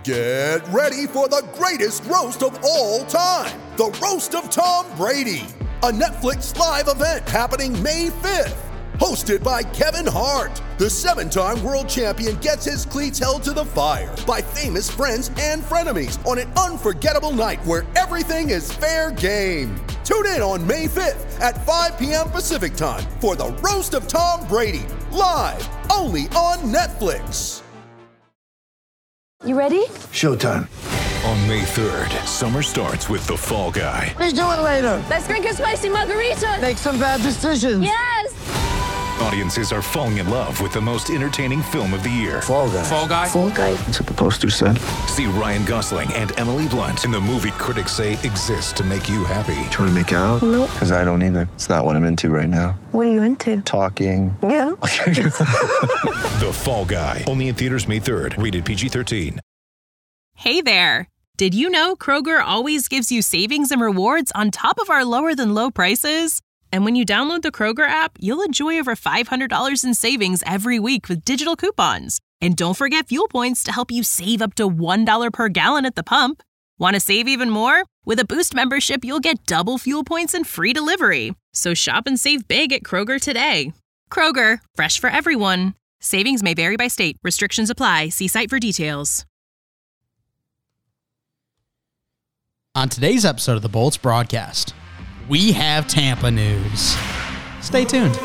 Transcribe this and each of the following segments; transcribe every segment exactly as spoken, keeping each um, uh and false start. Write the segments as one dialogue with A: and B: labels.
A: Get ready for the greatest roast of all time, the Roast of Tom Brady, a Netflix live event happening May fifth. Hosted by Kevin Hart, the seven-time world champion gets his cleats held to the fire by famous friends and frenemies on an unforgettable night where everything is fair game. Tune in on May fifth at five p.m. Pacific time for the Roast of Tom Brady, live only on Netflix.
B: You ready?
C: Showtime.
D: On May third, summer starts with The Fall Guy.
C: Let's do it later.
B: Let's drink a spicy margarita.
C: Make some bad decisions.
B: Yes!
D: Audiences are falling in love with the most entertaining film of the year.
C: Fall Guy.
E: Fall Guy?
B: Fall Guy.
C: That's what the poster said.
D: See Ryan Gosling and Emily Blunt in the movie critics say exists to make you happy.
C: Trying to make it out?
B: Nope.
C: Because I don't either. It's not what I'm into right now.
B: What are you into?
C: Talking.
B: Yeah.
D: The Fall Guy. Only in theaters May third. Rated P G thirteen.
F: Hey there. Did you know Kroger always gives you savings and rewards on top of our lower than low prices? And when you download the Kroger app, you'll enjoy over five hundred dollars in savings every week with digital coupons. And don't forget fuel points to help you save up to one dollar per gallon at the pump. Want to save even more? With a Boost membership, you'll get double fuel points and free delivery. So shop and save big at Kroger today. Kroger, fresh for everyone. Savings may vary by state. Restrictions apply. See site for details.
G: On today's episode of the Bolts broadcast, we have Tampa news. Stay tuned.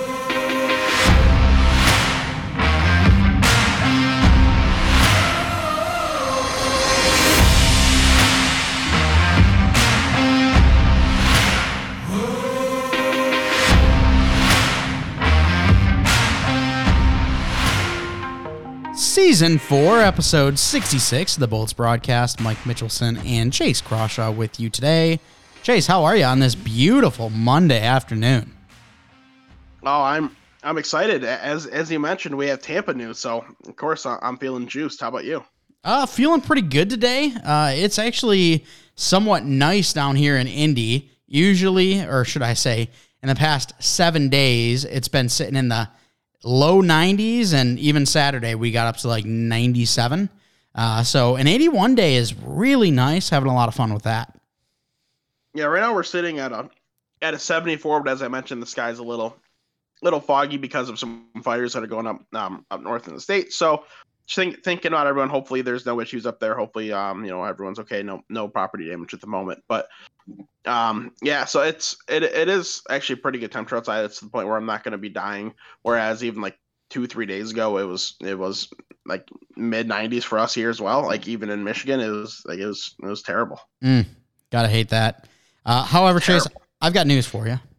G: Season four, episode sixty-six of the Bolts broadcast. Mike Mitchelson and Chase Crawshaw with you today. Chase, how are you on this beautiful Monday afternoon?
E: Oh, I'm I'm excited. As as you mentioned, we have Tampa news, so of course I'm feeling juiced. How about you?
G: Uh, feeling pretty good today. Uh, it's actually somewhat nice down here in Indy. Usually, or should I say, in the past seven days, it's been sitting in the low nineties, and even Saturday we got up to like ninety-seven. Uh, so an eighty-one day is really nice. Having a lot of fun with that.
E: Yeah, right now we're sitting at a at a seventy-four, but as I mentioned, the sky's a little little foggy because of some fires that are going up um, up north in the state. So just think, thinking about everyone. Hopefully there's no issues up there. Hopefully um you know everyone's okay. No no property damage at the moment. But um yeah, so it's it it is actually pretty good temperature outside. It's to the point where I'm not going to be dying. Whereas even like two three days ago, it was it was like mid nineties for us here as well. Like even in Michigan, it was like it was it was terrible.
G: Mm, gotta hate that. Uh, however, Chase, I've got news for you.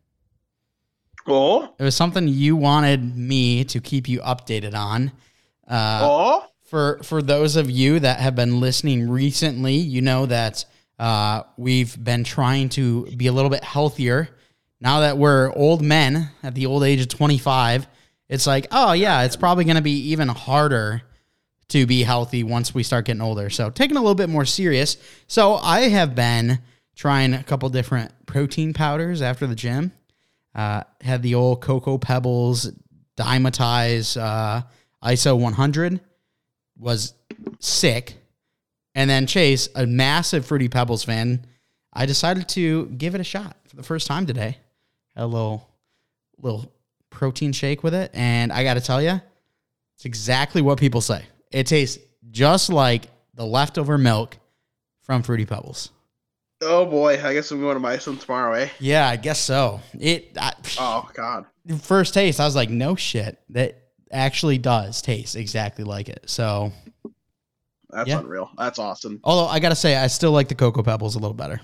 E: Oh?
G: It was something you wanted me to keep you updated on. Uh,
E: oh?
G: For for those of you that have been listening recently, you know that uh, we've been trying to be a little bit healthier. Now that we're old men at the old age of twenty-five, it's like, oh, yeah, it's probably going to be even harder to be healthy once we start getting older. So taking a little bit more serious. So I have been trying a couple different protein powders after the gym. Uh, had the old Cocoa Pebbles, Dymatize, uh, I S O one hundred. Was sick. And then Chase, a massive Fruity Pebbles fan, I decided to give it a shot for the first time today. Had a little, little protein shake with it. And I got to tell you, it's exactly what people say. It tastes just like the leftover milk from Fruity Pebbles.
E: Oh boy, I guess I'm going to buy some tomorrow, eh?
G: Yeah, I guess so. It. I,
E: oh God.
G: First taste, I was like, no shit. That actually does taste exactly like it. So
E: that's yeah. unreal. That's awesome.
G: Although I gotta say, I still like the Cocoa Pebbles a little better.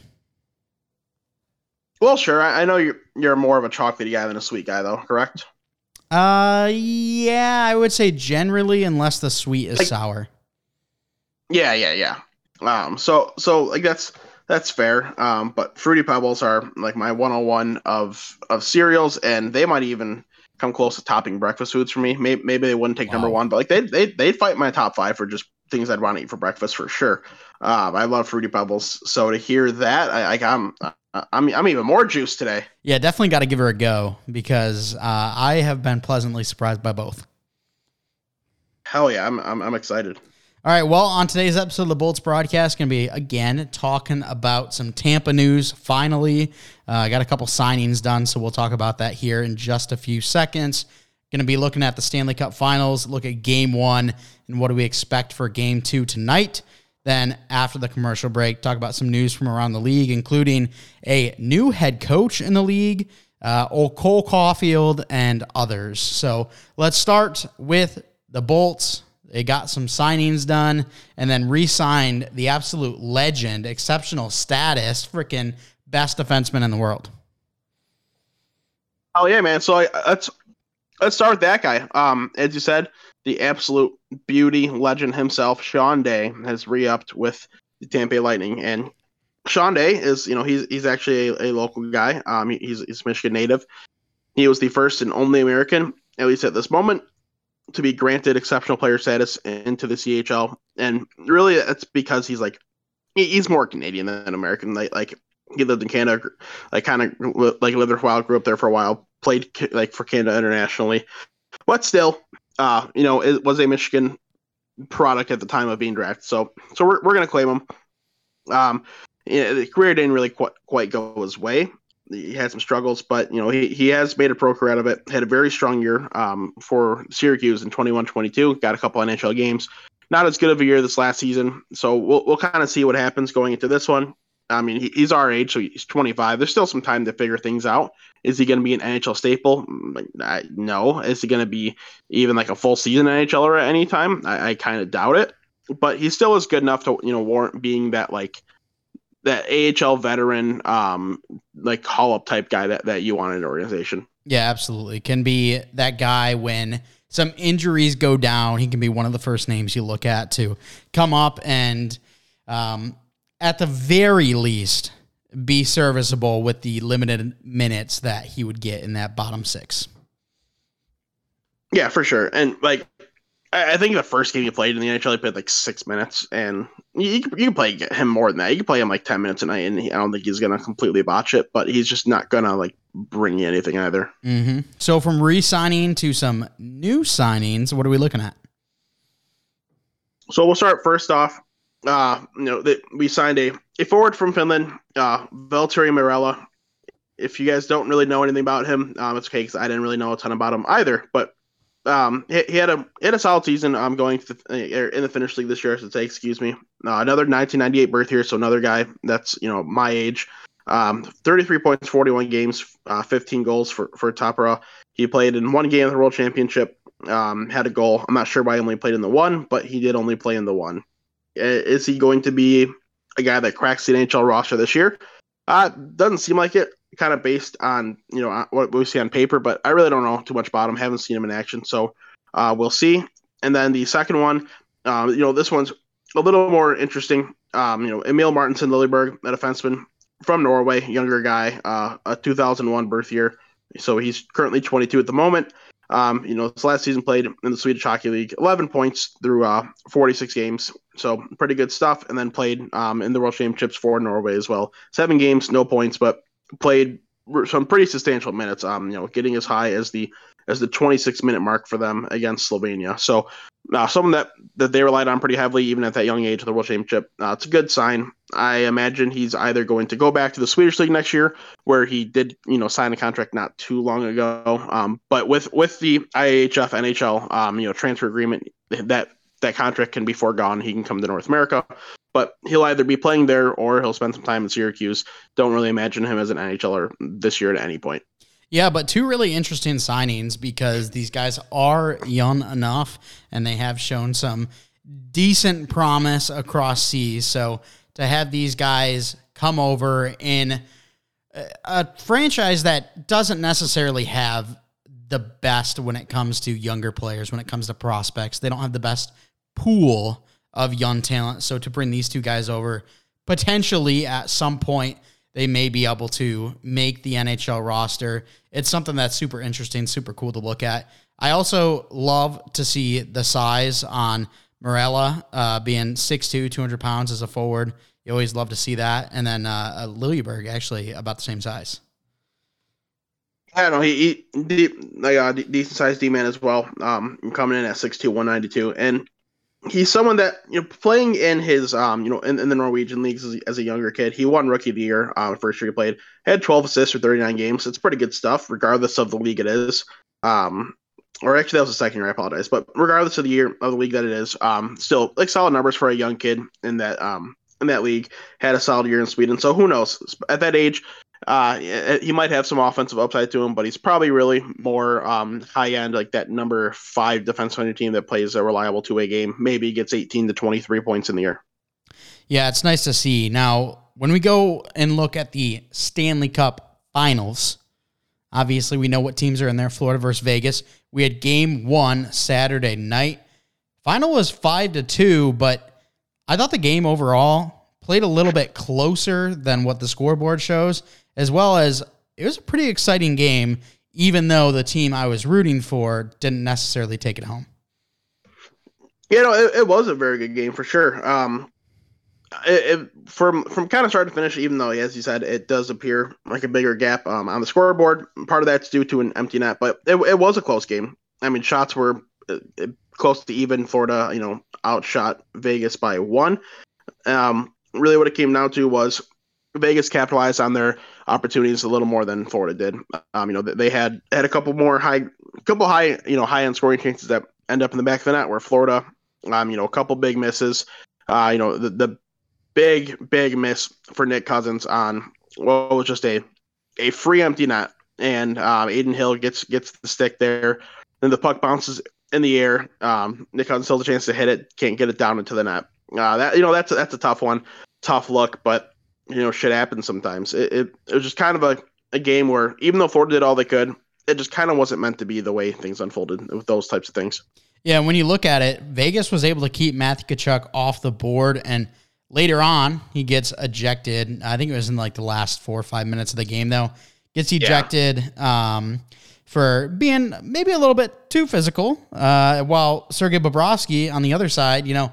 E: Well, sure. I, I know you're you're more of a chocolatey guy than a sweet guy, though. Correct?
G: Uh, yeah, I would say generally, unless the sweet is
E: like,
G: sour.
E: Yeah, yeah, yeah. Um, so so like that's. That's fair, um, but Fruity Pebbles are like my one oh one of of cereals, and they might even come close to topping breakfast foods for me. Maybe, maybe they wouldn't take wow. number one, but like they they they'd fight my top five for just things I'd want to eat for breakfast for sure. Um, I love Fruity Pebbles, so to hear that, I, I I'm I'm I'm even more juiced today.
G: Yeah, definitely got to give her a go because uh, I have been pleasantly surprised by both.
E: Hell yeah, I'm I'm I'm excited.
G: All right, well, on today's episode of the Bolts broadcast, going to be, again, talking about some Tampa news, finally. I uh, got a couple signings done, so we'll talk about that here in just a few seconds. Going to be looking at the Stanley Cup Finals, look at Game one, and what do we expect for Game two tonight. Then, after the commercial break, talk about some news from around the league, including a new head coach in the league, uh, old Cole Caulfield, and others. So, let's start with the Bolts. They got some signings done and then re-signed the absolute legend, exceptional status, freaking best defenseman in the world.
E: Oh yeah, man. So I, let's let's start with that guy. Um, as you said, the absolute beauty legend himself, Sean Day, has re-upped with the Tampa Bay Lightning, and Sean Day is, you know, he's he's actually a, a local guy. Um, he, he's he's Michigan native. He was the first and only American, at least at this moment, to be granted exceptional player status into the C H L, and really it's because he's like he, he's more Canadian than American. Like, like he lived in Canada, like kind of like lived there for a while, grew up there for a while, played like for Canada internationally, but still, uh, you know, it was a Michigan product at the time of being drafted. So, so we're we're gonna claim him. Um, yeah, the career didn't really quite quite go his way. He had some struggles, but you know he, he has made a pro career out of it. Had a very strong year um, for Syracuse in twenty-one twenty-two. Got a couple N H L games. Not as good of a year this last season, so we'll we'll kind of see what happens going into this one. I mean, he, he's our age, so he's twenty-five. There's still some time to figure things out. Is he going to be an N H L staple? I, no. Is he going to be even like a full season N H L or at any time? I, I kind of doubt it. But he still is good enough to you know warrant being that like. that A H L veteran, um, like call-up type guy that, that you want in an organization.
G: Yeah, absolutely. Can be that guy when some injuries go down. He can be one of the first names you look at to come up and, um, at the very least, be serviceable with the limited minutes that he would get in that bottom six.
E: Yeah, for sure. And like, I think the first game he played in the N H L, he played like six minutes, and you, you can play him more than that. You can play him like ten minutes a night, and he, I don't think he's going to completely botch it, but he's just not going to like bring you anything either.
G: Mm-hmm. So from re-signing to some new signings, what are we looking at?
E: So we'll start first off. Uh, you know, that we signed a, a forward from Finland, uh, Valtteri Mirella. If you guys don't really know anything about him, um, it's okay because I didn't really know a ton about him either, but Um, he, he had a he had a solid season. I'm um, going to the, in the Finnish league this year, I should say. Excuse me. Uh, another nineteen ninety-eight birth here, so another guy that's you know my age. Um, thirty-three points, forty-one games, uh, fifteen goals for for Tappara. He played in one game of the World Championship. Um, had a goal. I'm not sure why he only played in the one, but he did only play in the one. Is he going to be a guy that cracks the N H L roster this year? Uh, doesn't seem like it. Kind of based on you know what we see on paper, but I really don't know too much about him. Haven't seen him in action, so uh, we'll see. And then the second one, uh, you know, this one's a little more interesting. Um, you know, Emil Martinsen Lilleberg, a defenseman from Norway, younger guy, uh, a two thousand one birth year, so he's currently twenty-two at the moment. Um, you know, this last season played in the Swedish Hockey League, eleven points through uh, forty-six games, so pretty good stuff. And then played um, in the World Championships for Norway as well. Seven games, no points, but played some pretty substantial minutes. Um, you know, getting as high as the as the twenty-six minute mark for them against Slovenia. So, uh, someone that that they relied on pretty heavily, even at that young age of the World Championship. Uh, it's a good sign. I imagine he's either going to go back to the Swedish League next year, where he did, you know, sign a contract not too long ago. Um, but with with the I H F N H L, um, you know, transfer agreement, that that contract can be foregone. He can come to North America. But he'll either be playing there or he'll spend some time in Syracuse. Don't really imagine him as an N H L er this year at any point.
G: Yeah, but two really interesting signings because these guys are young enough and they have shown some decent promise across seas. So to have these guys come over in a franchise that doesn't necessarily have the best when it comes to younger players, when it comes to prospects, they don't have the best pool of young talent. So to bring these two guys over, potentially at some point, they may be able to make the N H L roster. It's something that's super interesting, super cool to look at. I also love to see the size on Mirella, uh, being six two, two hundred pounds as a forward. You always love to see that. And then uh, Lilleberg, actually, about the same size.
E: I don't know. He, he deep, like a decent sized D man as well. Um, coming in at six two, one ninety-two, and he's someone that, you know, playing in his um you know in, in the Norwegian leagues as, as a younger kid, he won Rookie of the Year um first year he played, had twelve assists for thirty-nine games. It's pretty good stuff regardless of the league it is. Um or actually that was the second year, I apologize, but regardless of the year of the league that it is, um still like solid numbers for a young kid in that um in that league. Had a solid year in Sweden, so who knows, at that age uh he might have some offensive upside to him, but he's probably really more um high end, like that number five defense on your team that plays a reliable two-way game, maybe gets eighteen to twenty-three points in the year.
G: Yeah, it's nice to see. Now, when we go and look at the Stanley Cup Finals, obviously we know what teams are in there. Florida versus Vegas. We had game one Saturday night. Final was five to two, but I thought the game overall played a little bit closer than what the scoreboard shows, as well as it was a pretty exciting game, even though the team I was rooting for didn't necessarily take it home.
E: You know, it, it was a very good game for sure. Um, it, it, from from kind of start to finish, even though, as you said, it does appear like a bigger gap um, on the scoreboard. Part of that's due to an empty net, but it, it was a close game. I mean, shots were uh, close to even. Florida, you know, outshot Vegas by one. Um, really, what it came down to was Vegas capitalized on their opportunities a little more than Florida did. Um, you know, they had had a couple more high, couple high, you know, high end scoring chances that end up in the back of the net, where Florida, um, you know, a couple big misses. Uh, you know, the the big big miss for Nick Cousins on what was just a a free empty net, and um, Aiden Hill gets gets the stick there, then the puck bounces in the air. Um, Nick Cousins still has a chance to hit it, can't get it down into the net. Uh, that you know, that's that's a tough one, tough look, but you know, shit happens sometimes. It, it it was just kind of a, a game where even though Florida did all they could, it just kind of wasn't meant to be the way things unfolded with those types of things.
G: Yeah, when you look at it, Vegas was able to keep Matthew Tkachuk off the board, and later on, he gets ejected. I think it was in like the last four or five minutes of the game, though. Gets ejected yeah. um, for being maybe a little bit too physical, uh, while Sergei Bobrovsky on the other side, you know,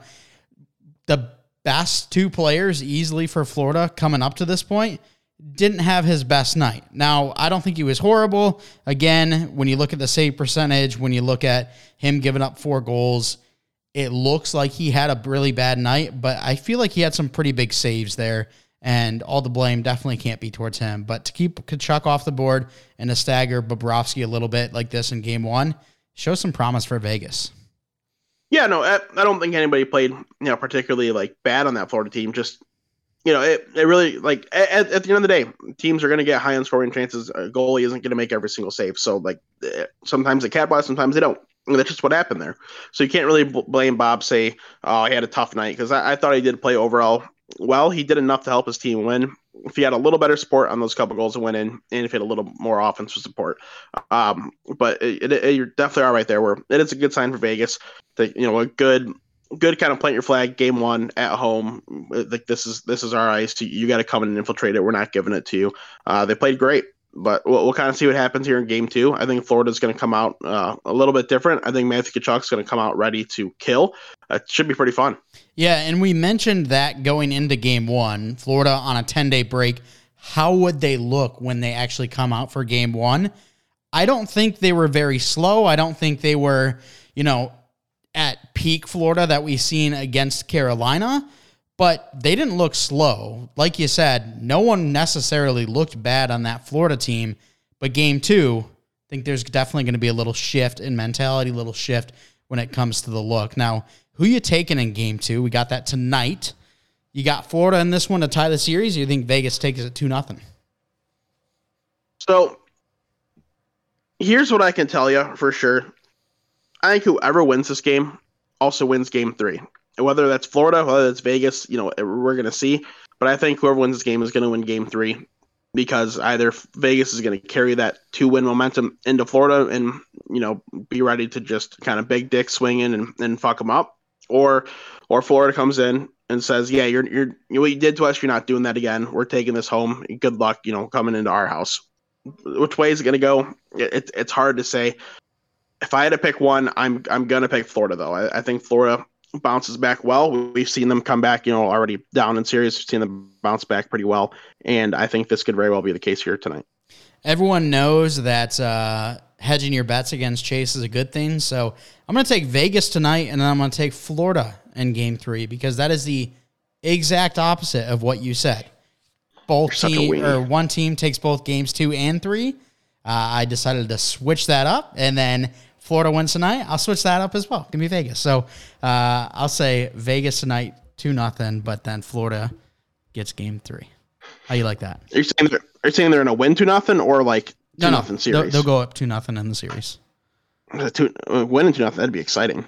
G: the best two players easily for Florida coming up to this point, didn't have his best night. Now, I don't think he was horrible. Again, when you look at the save percentage, when you look at him giving up four goals, it looks like he had a really bad night, but I feel like he had some pretty big saves there, and all the blame definitely can't be towards him. But to keep Tkachuk off the board and to stagger Bobrovsky a little bit like this in game one shows some promise for Vegas.
E: Yeah, no, I, I don't think anybody played, you know, particularly like bad on that Florida team. Just, you know, it, it really, like, at, at the end of the day, teams are going to get high end scoring chances. A goalie isn't going to make every single save. So, like, sometimes they capitalize, sometimes they don't. And that's just what happened there. So you can't really b- blame Bob, say, oh, he had a tough night, because I, I thought he did play overall well. He did enough to help his team win. If he had a little better support on those couple goals that went in, and if he had a little more offensive support. Um, but it, it, it, you're definitely all right there, where it is a good sign for Vegas that, you know, a good good kind of plant your flag game one at home. Like, this is this is our ice. You, you got to come in and infiltrate it. We're not giving it to you. Uh, they played great. But we'll, we'll kind of see what happens here in game two. I think Florida's going to come out uh, a little bit different. I think Matthew Tkachuk's going to come out ready to kill. It should be pretty fun.
G: Yeah, and we mentioned that going into game one, Florida on a ten-day break, how would they look when they actually come out for game one? I don't think they were very slow. I don't think they were, you know, at peak Florida that we've seen against Carolina. But they didn't look slow. Like you said, no one necessarily looked bad on that Florida team. But game two, I think there's definitely going to be a little shift in mentality, a little shift when it comes to the look. Now, who you taking in game two? We got that tonight. You got Florida in this one to tie the series, or you think Vegas takes it two nothing?
E: So, here's what I can tell you for sure. I think whoever wins this game also wins game three. Whether that's Florida, whether that's Vegas, you know, we're going to see. But I think whoever wins this game is going to win game three, because either Vegas is going to carry that two-win momentum into Florida and, you know, be ready to just kind of big dick swing in and, and fuck them up, or or Florida comes in and says, yeah, you're you're what you did to us, you're not doing that again. We're taking this home. Good luck, you know, coming into our house. Which way is it going to go? It, it's hard to say. If I had to pick one, I'm I'm going to pick Florida, though. I, I think Florida bounces back well. We've seen them come back, you know, already down in series. We've seen them bounce back pretty well, and I think this could very well be the case here tonight.
G: Everyone knows that uh, hedging your bets against Chase is a good thing. So I'm going to take Vegas tonight, and then I'm going to take Florida in game three because that is the exact opposite of what you said. Both team or one team takes both games two and three. Uh, I decided to switch that up, and then Florida wins tonight. I'll switch that up as well. Give me Vegas. So uh, I'll say Vegas tonight, two nothing, but then Florida gets game three. How you like that?
E: Are you saying they're, are you saying they're going to win two nothing or like two
G: no, no.
E: nothing series?
G: They'll, they'll go up two nothing in the series.
E: Two, uh, winning two nothing, that'd be exciting.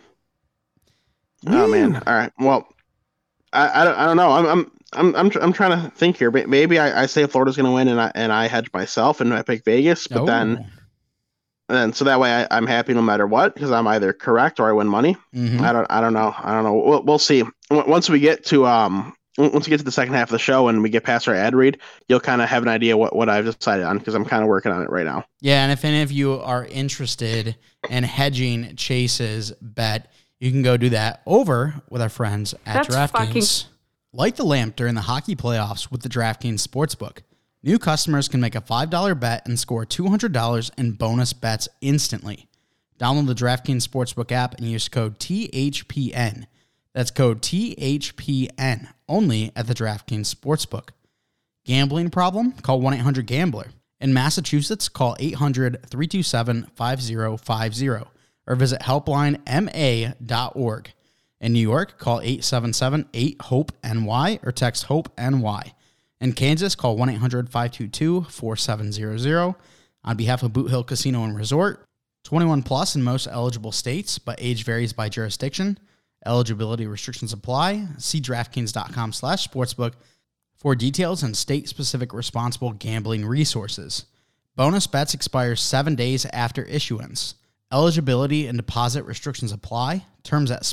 E: Woo. Oh man! All right. Well, I, I don't I don't know. I'm I'm I'm I'm, I'm trying to think here. Maybe I, I say Florida's going to win and I and I hedge myself and I pick Vegas, but oh. then. And then, so that way I, I'm happy no matter what because I'm either correct or I win money. Mm-hmm. I don't I don't know. I don't know. We'll, we'll see. Once we get to um once we get to the second half of the show and we get past our ad read, you'll kind of have an idea what, what I've decided on because I'm kind of working on it right now.
G: Yeah, and if any of you are interested in hedging Chase's bet, you can go do that over with our friends at DraftKings. Fucking- Light the lamp during the hockey playoffs with the DraftKings Sportsbook. New customers can make a five dollars bet and score two hundred dollars in bonus bets instantly. Download the DraftKings Sportsbook app and use code T H P N. That's code T H P N only at the DraftKings Sportsbook. Gambling problem? Call one eight hundred gambler. In Massachusetts, call eight hundred, three two seven, five zero five zero or visit helpline m a dot org. In New York, call eight seven seven, eight, hope N Y or text HOPE-N-Y. In Kansas, call one eight hundred, five two two, four seven zero zero. On behalf of Boot Hill Casino and Resort, twenty-one plus in most eligible states, but age varies by jurisdiction. Eligibility restrictions apply. See DraftKings.com slash sportsbook for details and state-specific responsible gambling resources. Bonus bets expire seven days after issuance. Eligibility and deposit restrictions apply. Terms at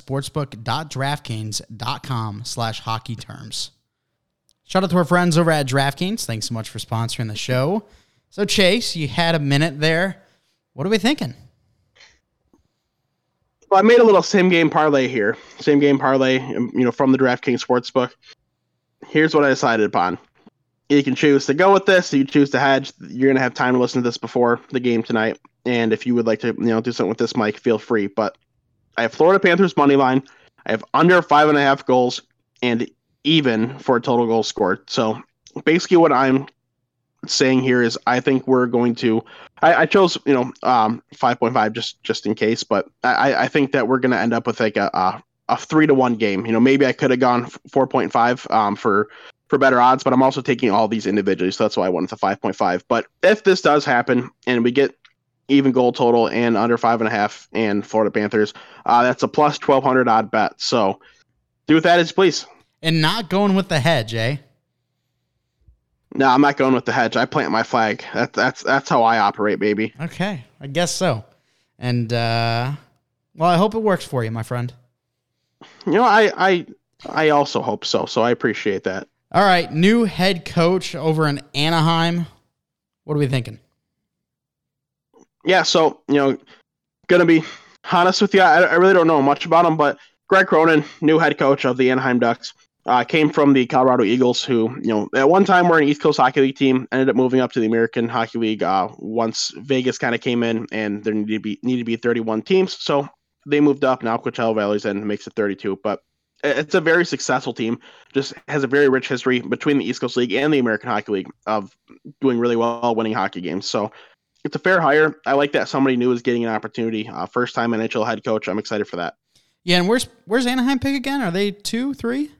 G: sportsbook.draftkings.com slash hockey terms. Shout out to our friends over at DraftKings. Thanks so much for sponsoring the show. So, Chase, you had a minute there. What are we thinking?
E: Well, I made a little same game parlay here. Same game parlay, you know, from the DraftKings Sportsbook. Here's what I decided upon. You can choose to go with this. You choose to hedge. You're going to have time to listen to this before the game tonight. And if you would like to, you know, do something with this, Mike, feel free. But I have Florida Panthers money line. I have under five and a half goals and even for a total goal scored. So basically what I'm saying here is I think we're going to I, I chose, you know, um, five point five just just in case, but I, I think that we're going to end up with like a, a a three to one game. You know, maybe I could have gone four point five um, for for better odds, but I'm also taking all these individually, so that's why I went with the five point five. But if this does happen and we get even goal total and under five and a half and Florida Panthers, uh, that's a plus twelve hundred odd bet. So do with that as please.
G: And not going with the hedge, eh?
E: No, I'm not going with the hedge. I plant my flag. That's that's that's how I operate, baby.
G: Okay, I guess so. And uh, well, I hope it works for you, my friend.
E: You know, I I I also hope so. So I appreciate that.
G: All right, new head coach over in Anaheim. What are we thinking?
E: Yeah, so you know, gonna be honest with you, I, I really don't know much about him, but Greg Cronin, new head coach of the Anaheim Ducks. Uh, came from the Colorado Eagles, who, you know, at one time were an East Coast Hockey League team, ended up moving up to the American Hockey League uh, once Vegas kind of came in, and there needed to be needed to be thirty-one teams, so they moved up. Now Coachella Valley's in, makes it thirty-two, but it's a very successful team. Just has a very rich history between the East Coast League and the American Hockey League of doing really well, winning hockey games. So it's a fair hire. I like that somebody new is getting an opportunity. Uh, first time N H L head coach. I'm excited for that.
G: Yeah, and where's where's Anaheim pick again? Are they two, three?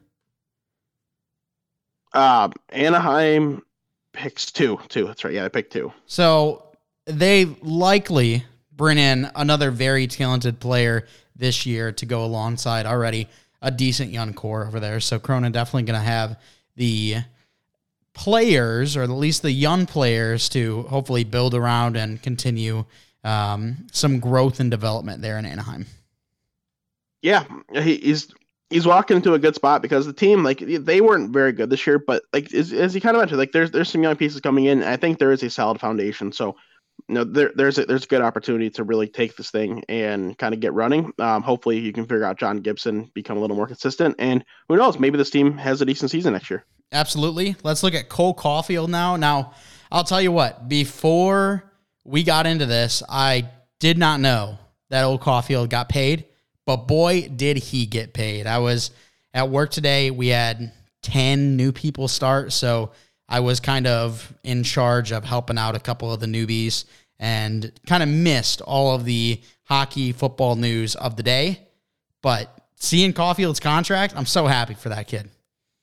E: Uh, Anaheim picks two, two. That's right. Yeah, they picked two.
G: So they likely bring in another very talented player this year to go alongside already a decent young core over there. So Cronin definitely going to have the players, or at least the young players, to hopefully build around and continue um, some growth and development there in Anaheim.
E: Yeah, he, he's. He's walking into a good spot because the team, like, they weren't very good this year, but like as, as he kind of mentioned, like there's there's some young pieces coming in. And I think there is a solid foundation. So, you know, there there's a, there's a good opportunity to really take this thing and kind of get running. Um, hopefully, you can figure out John Gibson, become a little more consistent, and who knows, maybe this team has a decent season next year.
G: Absolutely. Let's look at Cole Caulfield now. Now, I'll tell you what, before we got into this. I did not know that Old Caulfield got paid, but boy, did he get paid. I was at work today. We had ten new people start, so I was kind of in charge of helping out a couple of the newbies and kind of missed all of the hockey, football news of the day. But seeing Caulfield's contract, I'm so happy for that kid.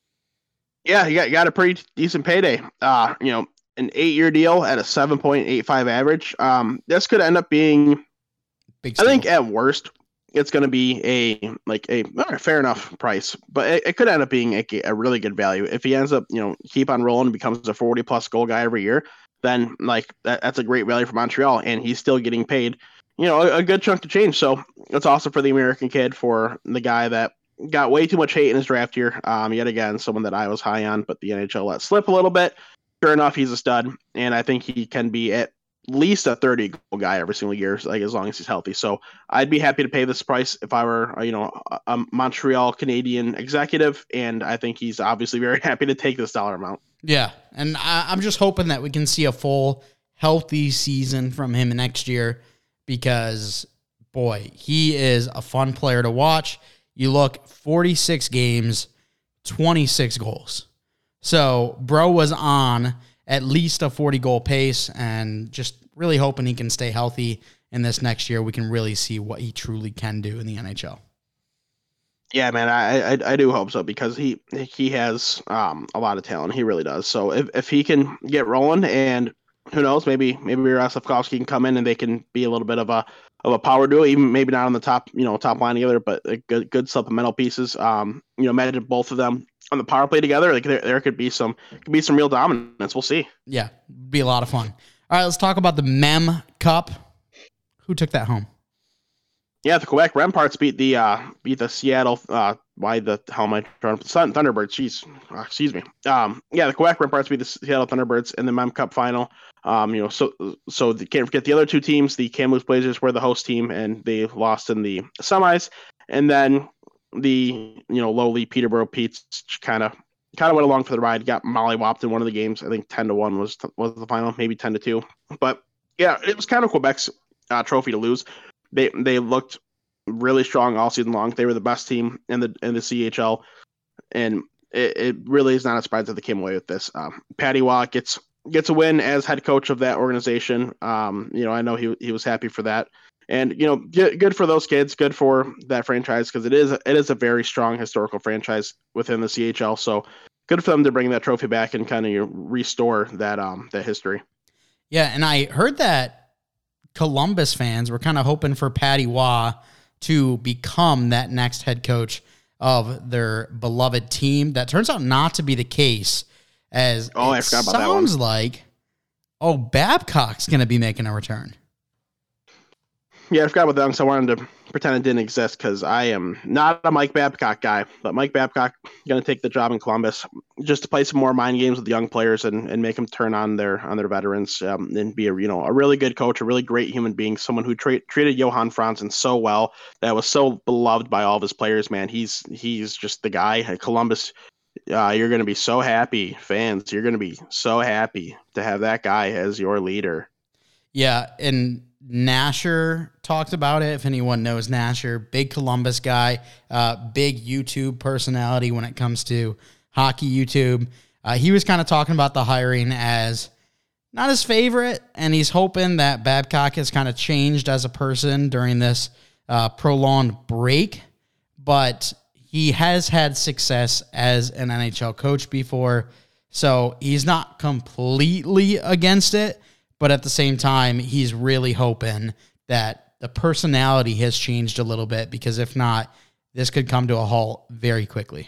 E: Yeah, he got, he got a pretty decent payday. Uh, you know, an eight-year deal at a seven point eight five average. Um, this could end up being,
G: Big
E: I
G: steal.
E: think at worst, it's going to be a like a all right, fair enough price, but it, it could end up being a, a really good value if he ends up, you know, keep on rolling and becomes a forty plus goal guy every year. Then like that, that's a great value for Montreal, and he's still getting paid, you know, a, a good chunk to change. So it's awesome for the American kid, for the guy that got way too much hate in his draft year. Um, yet again, someone that I was high on, but the N H L let slip a little bit. Sure enough, he's a stud, and I think he can be at least a thirty goal guy every single year, like as long as he's healthy. So I'd be happy to pay this price if I were, you know, a Montreal Canadian executive, and I think he's obviously very happy to take this dollar amount.
G: Yeah, and I, I'm just hoping that we can see a full, healthy season from him next year because, boy, he is a fun player to watch. You look, forty-six games, twenty-six goals. So, bro was on at least a forty-goal pace, and just really hoping he can stay healthy in this next year. We can really see what he truly can do in the N H L.
E: Yeah, man, I, I I do hope so because he he has um a lot of talent. He really does. So if, if he can get rolling, and who knows, maybe maybe Rostovsky can come in and they can be a little bit of a of a power duo, even maybe not on the top, you know, top line together, but good good supplemental pieces. Um, you know, imagine both of them on the power play together. Like there, there could be some could be some real dominance. We'll see.
G: Yeah, be a lot of fun. All right, let's talk about the Mem Cup. Who took that home?
E: Yeah, the Quebec Remparts beat the uh, beat the Seattle. Uh, why the how am I trying to Sun Thunderbirds? Jeez, uh, excuse me. Um, yeah, the Quebec Remparts beat the Seattle Thunderbirds in the Mem Cup final. Um, you know, so so the, can't forget the other two teams. The Kamloops Blazers were the host team, and they lost in the semis. And then the you know lowly Peterborough Petes kind of kind of went along for the ride. Got mollywopped in one of the games. I think ten to one was was the final, maybe ten to two. But yeah, it was kind of Quebec's uh, trophy to lose. They they looked really strong all season long. They were the best team in the in the C H L, and it, it really is not a surprise that they came away with this. Um, Patty Waugh gets gets a win as head coach of that organization. Um, you know, I know he he was happy for that, and you know, good, good for those kids, good for that franchise because it is it is a very strong historical franchise within the C H L. So good for them to bring that trophy back and kind of you know, restore that um that history.
G: Yeah, and I heard that Columbus fans were kind of hoping for Patty Waugh to become that next head coach of their beloved team. That turns out not to be the case, as
E: oh,
G: it
E: I forgot about that one.
G: Sounds like, oh, Babcock's going to be making a return.
E: Yeah, I forgot about that one, so I wanted to pretend it didn't exist because I am not a Mike Babcock guy, but Mike Babcock going to take the job in Columbus just to play some more mind games with the young players and, and make them turn on their on their veterans um, and be a you know a really good coach, a really great human being, someone who tra- treated Johan Franzen so well, that was so beloved by all of his players. Man, he's he's just the guy at Columbus. Uh, you're going to be so happy, fans. You're going to be so happy to have that guy as your leader.
G: Yeah, and Nasher talked about it. If anyone knows Nasher, big Columbus guy, uh, big YouTube personality when it comes to hockey YouTube. Uh, he was kind of talking about the hiring as not his favorite, and he's hoping that Babcock has kind of changed as a person during this uh, prolonged break, but he has had success as an N H L coach before, so he's not completely against it. But at the same time, he's really hoping that the personality has changed a little bit because if not, this could come to a halt very quickly.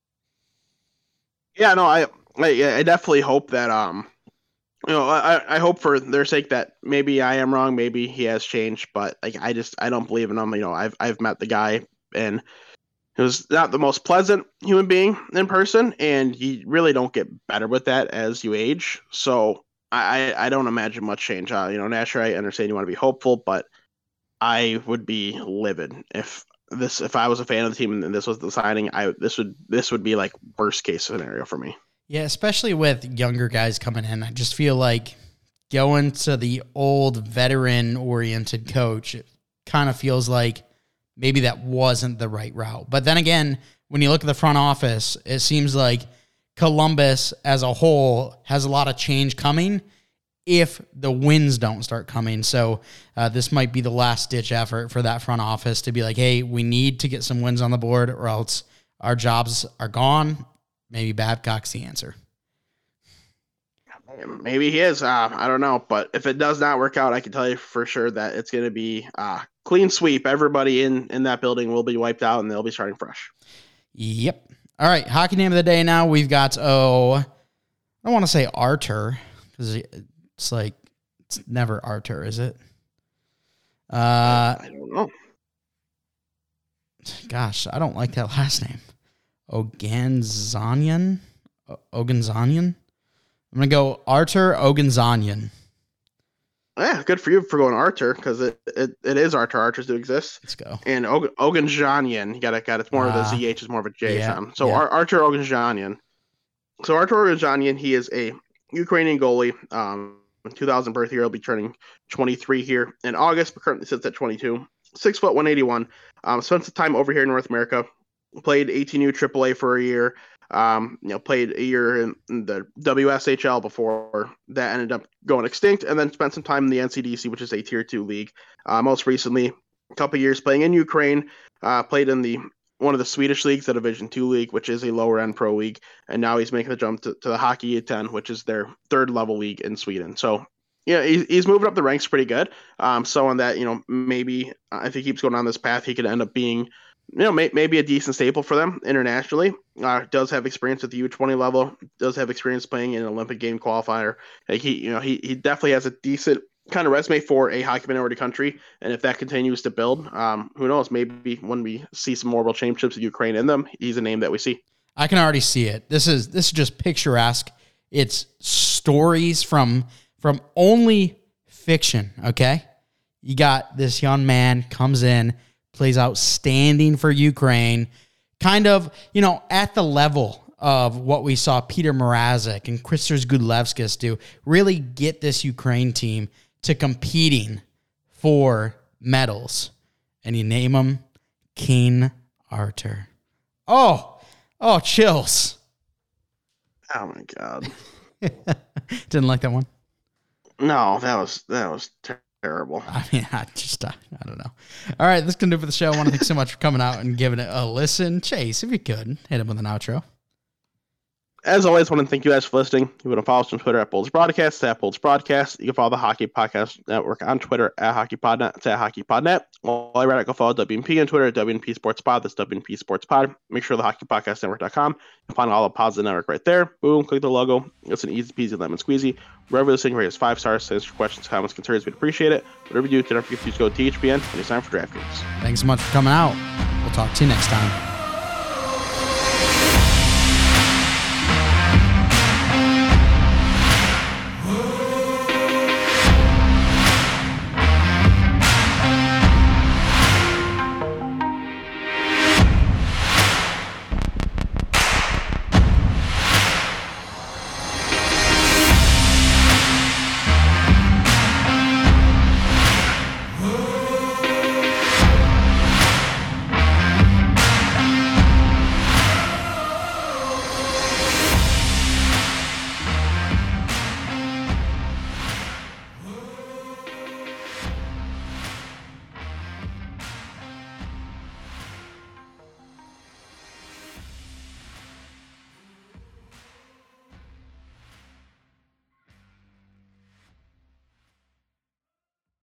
E: Yeah, no, I I, I definitely hope that um, you know, I, I hope for their sake that maybe I am wrong, maybe he has changed, but like I just I don't believe in him. You know, I've I've met the guy and he was not the most pleasant human being in person, and you really don't get better with that as you age. So. I, I don't imagine much change. Uh, you know, Nasher, I understand you want to be hopeful, but I would be livid if this if I was a fan of the team and this was the signing. I this would this would be like worst case scenario for me.
G: Yeah, especially with younger guys coming in. I just feel like going to the old veteran-oriented coach, it kind of feels like maybe that wasn't the right route. But then again, when you look at the front office, it seems like Columbus as a whole has a lot of change coming if the wins don't start coming. So uh, this might be the last-ditch effort for that front office to be like, hey, we need to get some wins on the board or else our jobs are gone. Maybe Babcock's the answer.
E: Maybe he is. Uh, I don't know. But if it does not work out, I can tell you for sure that it's going to be uh, clean sweep. Everybody in, in that building will be wiped out, and they'll be starting fresh.
G: Yep. All right, hockey name of the day now. We've got, oh, I don't want to say Artur, because it's like, it's never Artur, is it? Uh,
E: I don't know.
G: Gosh, I don't like that last name. Oganzanian? O- Oganzanian? I'm going to go Artur Oganzanian.
E: Yeah, good for you for going Artur, because it, it, it is Artur. Arturs do exist.
G: Let's go.
E: And Og- Oganjanian, you got it, got it. It's more
G: uh,
E: of the Z H is more of a J
G: yeah,
E: sound. So
G: yeah.
E: Ar- Artur Oganjanian. So Artur Oganjanian, he is a Ukrainian goalie. Um, in two thousand birth year, he'll be turning twenty-three here in August, but currently sits at twenty-two. Six foot, one eighty-one. Um, spent some time over here in North America. Played eighteen U triple A for a year. Um, you know, played a year in, in the W S H L before that ended up going extinct, and then spent some time in the N C D C, which is a tier two league. Uh, most recently, a couple of years playing in Ukraine. Uh, played in the one of the Swedish leagues, the Division two league, which is a lower end pro league, and now he's making the jump to, to the Hockey E ten, which is their third level league in Sweden. So, yeah, he's, he's moving up the ranks pretty good. Um, so on that, you know, maybe uh, if he keeps going on this path, he could end up being, you know, may, maybe a decent staple for them internationally. Uh, does have experience at the U twenty level. Does have experience playing in an Olympic game qualifier. Like he, you know, he he definitely has a decent kind of resume for a hockey minority country. And if that continues to build, um, who knows? Maybe when we see some more world championships with Ukraine in them, he's a name that we see.
G: I can already see it. This is this is just picturesque. It's stories from from only fiction. Okay, you got this young man comes in, plays outstanding for Ukraine, kind of, you know, at the level of what we saw Peter Mrazek and Kristers Gudlevskis do, really get this Ukraine team to competing for medals. And you name him King Artur. Oh, oh, chills.
E: Oh my God.
G: Didn't like that one?
E: No, that was, that was terrible. Terrible.
G: I mean, I just, I, I don't know. All right, that's going to do it for the show. I want to thank you so much for coming out and giving it a listen. Chase, if you could, hit him with an outro.
E: As always, I want to thank you guys for listening. You want to follow us on Twitter at Bolts Broadcast, at Bolts Broadcast. You can follow the Hockey Podcast Network on Twitter at HockeyPodNet. It's at HockeyPodNet. While you're at it, go follow W N P on Twitter at W N P Sports Pod. That's W N P Sports Pod. Make sure the Hockey Podcast Network dot com. You'll find all the pods of the network right there. Boom, click the logo. It's an easy peasy lemon squeezy. Wherever this thing rate is five stars, send us your questions, comments, concerns. We'd appreciate it. Whatever you do, don't forget to go to T H P N. And it's time for DraftKings.
G: Thanks so much for coming out. We'll talk to you next time.